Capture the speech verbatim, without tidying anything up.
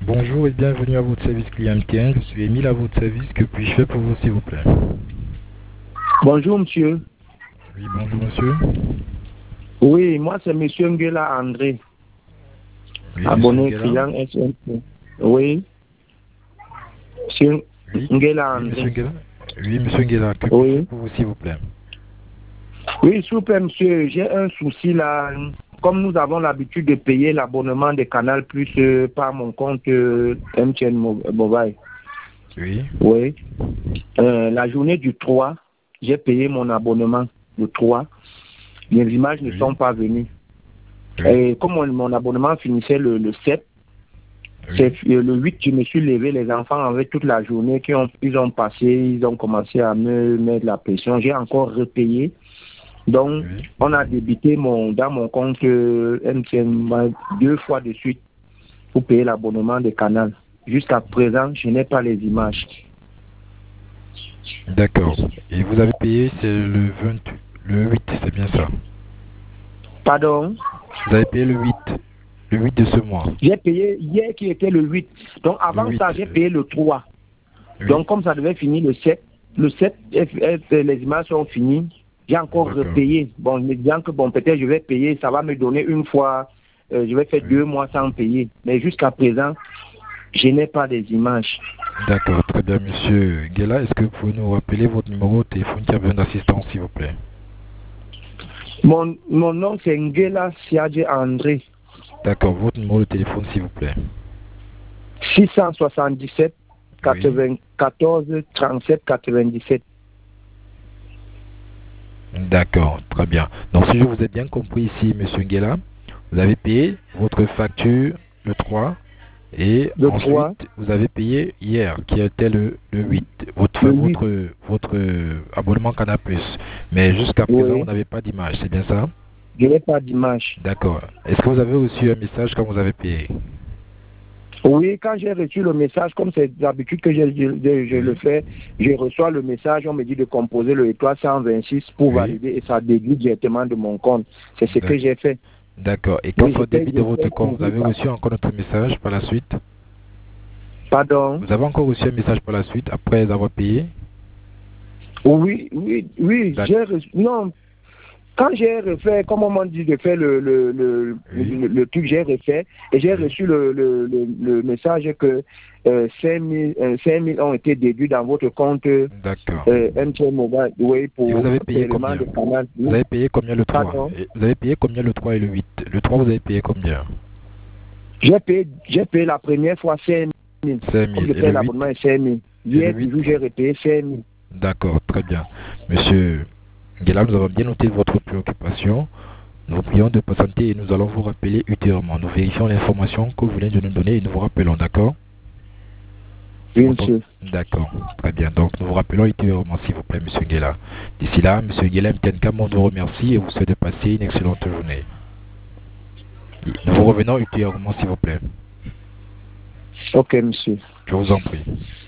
Bonjour et bienvenue à votre service client M T N. Je suis Émile à votre service. Que puis-je faire pour vous, s'il vous plaît? Bonjour, monsieur. Oui, bonjour, monsieur. Oui, moi, c'est monsieur Nguela André, Oui, abonné monsieur Nguela. client S M P. Oui, monsieur Oui, Nguela oui, monsieur André. Nguela. Oui, monsieur Nguela. Que puis-je faire Oui. pour vous, s'il vous plaît? Oui, s'il vous plaît, monsieur, j'ai un souci là. Comme nous avons l'habitude de payer l'abonnement de Canal Plus euh, par mon compte euh, M T N Mo- Mobile. Oui. Oui. Euh, la journée du trois, j'ai payé mon abonnement le trois. Les images ne Oui. sont pas venues. Oui. Et comme mon, mon abonnement finissait le, le sept, Oui. c'est euh, le huit, je me suis levé, les enfants avaient toute la journée, qui ont, ils ont passé, ils ont commencé à me mettre la pression. J'ai encore repayé. Donc, Oui. on a débité mon, dans mon compte euh, M T N deux fois de suite pour payer l'abonnement de Canal. Jusqu'à présent, je n'ai pas les images. D'accord. Et vous avez payé, c'est le vingt, le huit, c'est bien ça? Pardon? Vous avez payé le huit, le huit de ce mois. J'ai payé hier qui était le huit. Donc, Le avant huit. ça, j'ai payé le trois. Oui. Donc, comme ça devait finir le sept, le sept, les images sont finies. J'ai encore D'accord. repayé. Bon, me disant que bon, peut-être je vais payer, ça va me donner une fois, euh, je vais faire Oui. deux mois sans payer. Mais jusqu'à présent, je n'ai pas des images. D'accord, très bien, monsieur Nguela. Est-ce que vous pouvez nous rappeler votre numéro de téléphone qui a besoin d'assistance, s'il vous plaît? Mon, mon nom, c'est Nguela Siadje André. D'accord, votre numéro de téléphone, s'il vous plaît. six cent soixante-dix-sept, Oui. quatre-vingt-quatorze, trente-sept, quatre-vingt-dix-sept. D'accord, très bien. Donc, si je vous ai bien compris ici, monsieur Nguela, vous avez payé votre facture le trois et Le ensuite, trois, vous avez payé hier, qui était le, le huit, votre, le huit. votre, votre abonnement Canal+. Mais jusqu'à présent, vous Oui, n'avez pas d'image, c'est bien ça? je n'ai pas d'image. D'accord. Est-ce que vous avez reçu un message quand vous avez payé? Oui, quand j'ai reçu le message, comme c'est d'habitude que je, je, je Oui. le fais, je reçois le message, on me dit de composer le trois cent vingt-six pour Oui. valider et ça déduit directement de mon compte. C'est ce que j'ai fait. D'accord. Et quand Oui, ça j'étais débite de votre j'étais compte, vous suivi avez par- reçu encore notre message par la suite? Pardon? Vous avez encore reçu un message par la suite après avoir payé? Oui, oui, oui, D'ac- j'ai reçu. Non, quand j'ai refait, comme on m'a dit de faire le, le, le, Oui. le, le truc, j'ai refait et j'ai Oui. reçu le, le, le, le message que euh, cinq mille, euh, cinq mille ont été déduits dans votre compte euh, D'accord. M T N Mobile, oui, Et vous pour avez payé paiement combien? de canal. Vous avez payé combien le trois? Pardon? Et vous avez payé combien le trois et le huit? Le trois, vous avez payé combien? J'ai payé, j'ai payé la première fois cinq mille. cinq Comme mille. je Et paye le huit? l'abonnement est cinq mille. Et le Hier, huit? toujours, j'ai repayé cinq mille. D'accord, très bien. Monsieur Nguela, nous avons bien noté votre préoccupation. Nous vous prions de patienter et nous allons vous rappeler ultérieurement. Nous vérifions l'information que vous venez de nous donner et nous vous rappelons, d'accord? Oui, Autant- monsieur. D'accord, très bien. Donc nous vous rappelons ultérieurement, s'il vous plaît, monsieur Nguela. D'ici là, monsieur Nguela M T N Cam, on vous remercie et vous souhaite de passer une excellente journée. Nous vous revenons ultérieurement, s'il vous plaît. Ok, monsieur. Je vous en prie.